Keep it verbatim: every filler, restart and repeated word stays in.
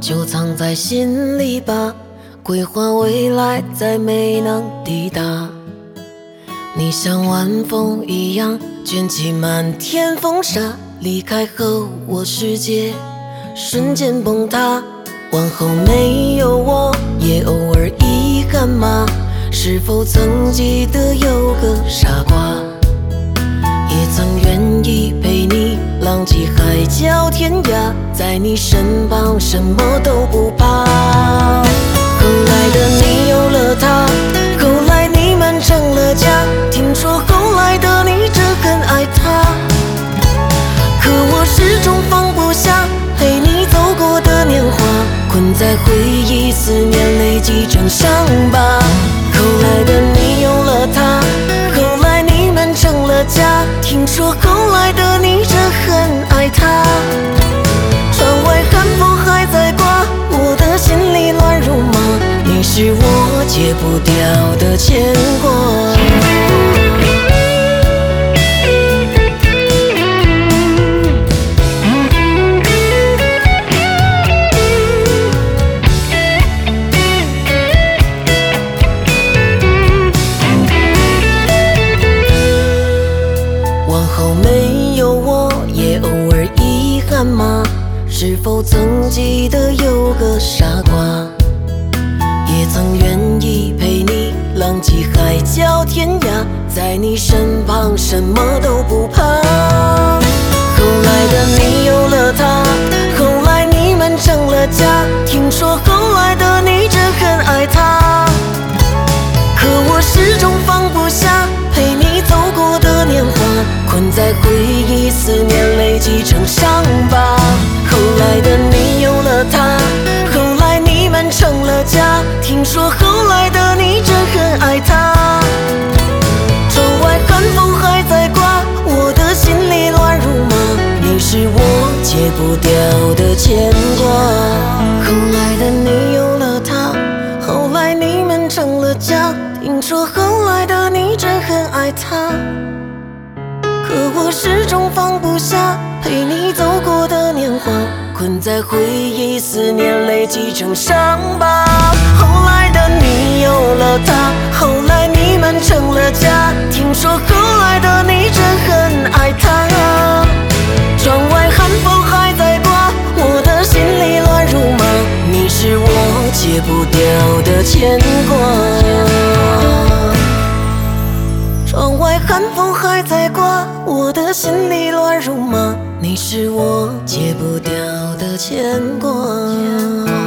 就藏在心里吧，规划未来再没能抵达。你像晚风一样卷起漫天风沙，离开后我世界瞬间崩塌。往后没有我，也偶尔遗憾吗？是否曾记得有个傻瓜，也曾愿意陪你浪迹海角天涯，在你身旁什么都不怕。后来的你有了他，后来你们成了家，听说后来的你真很爱他，可我始终放不下陪你走过的年华，困在回忆，思念累积成伤疤。后来的你有了他，后来你们成了家，听说后来的你真很爱他。窗外寒风还在刮，我的心里乱如麻，你是我戒不掉的牵挂。没有我，也偶尔遗憾吗？是否曾记得有个傻瓜，也曾愿意陪你浪迹海角天涯，在你身旁什么都不怕。后来的你有了他，后来你们成了家，听说后来的你真很爱他，可我始终放不下陪你走过的年华，困在回忆，思念累积成伤疤。后来的你有了他，后来你们成了家，听说后来的你真很爱他。窗外寒风还在刮，我的心里乱如麻，你是我戒不掉的牵挂。后来的你有了他，后来你们成了家，听说后来的你真很爱他，可我始终放不下陪你走过的年华，困在回忆，思念累积成伤疤。后来的你有了他，后来你们成了家，听说后来的你真很爱他。窗外寒风还在刮，我的心里乱如麻，你是我戒不掉的牵挂。窗外寒风还在刮，我的心里乱如麻，你是我戒不掉的牵挂。